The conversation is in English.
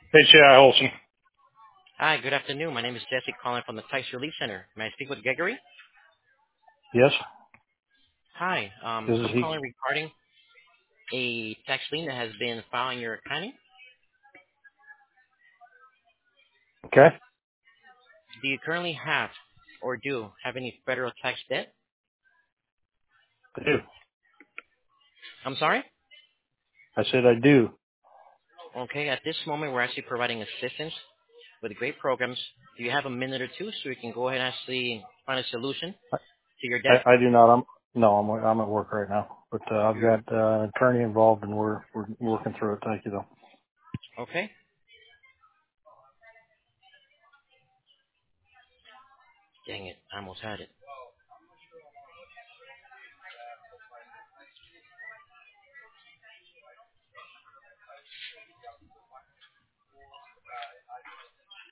HAI Olson. Hi, good afternoon. My name is Jesse calling from the Tax Relief Center. May I speak with Gregory? Yes, Hi, this is I'm he. calling regarding a tax lien that has been filed in your county. Okay, Do you currently have or do have any federal tax debt? I do. I'm sorry? I said I do. Okay, at this moment we're actually providing assistance with great programs. Do you have a minute or two so we can go ahead and actually find a solution I, to your debt? I do not. I'm at work right now, but I've got an attorney involved, and we're working through it. Thank you, though. Okay, dang it, I almost had it.